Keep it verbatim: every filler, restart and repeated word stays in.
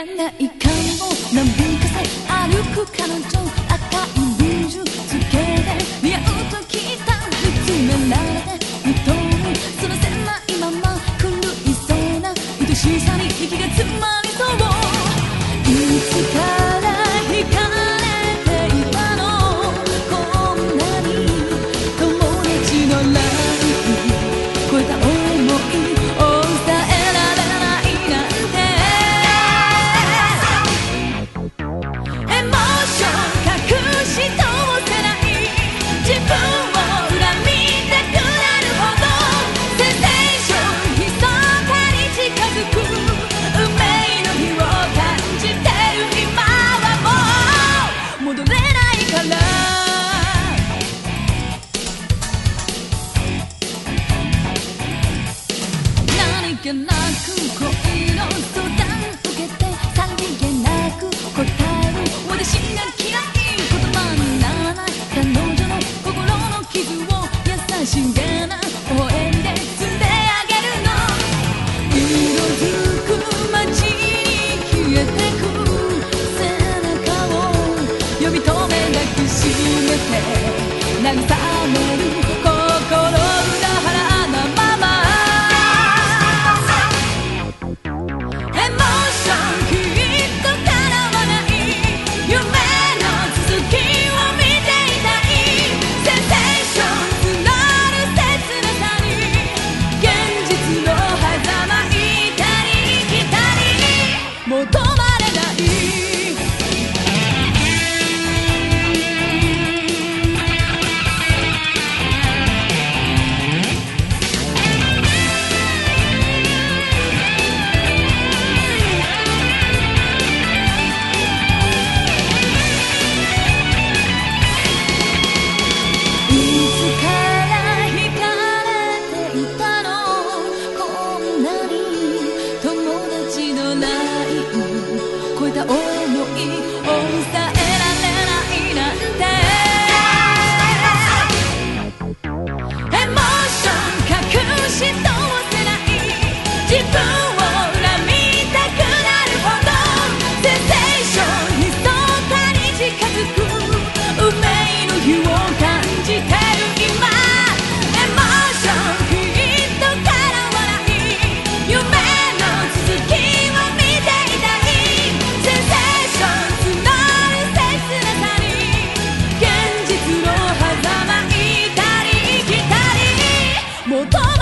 ない感をなびかせ歩く彼女、赤いルージュつけて似合うと聞いた、見つめられて見とるその狭いまま狂いそうな愛しさに息が詰まりそう、いつから惹かれていたの、こんなに友達のライン超えた想いを伝えられないなんて、エモーション隠し通せない自分を恨みたくなるほど、センセーション密かに近づく運命の日を感じてる今はもう戻れないから、何気なく恋の相談受けてさりげなく答える私が嫌い、言葉にならない彼女の心の傷を優しげな微笑みで包んであげるの、色づく街に消えてく背中を呼び止め抱きしめて慰める心裏腹なまま、エモーションきっと叶わない夢の続きを見ていたい、センセーション募る切なさに現実の狭間行ったり来たり求まれない、いつから惹かれていたの、こんなに友達のライン超えた想いを伝えられないなんて、エモーション隠し通せない自分を恨みたくなるほど、センセーション密かに近づく運命の日を感じてる今、エモーションきっと叶わない夢の続きを見ていたい、センセーション募る切なさに現実の狭間行ったり来たり求め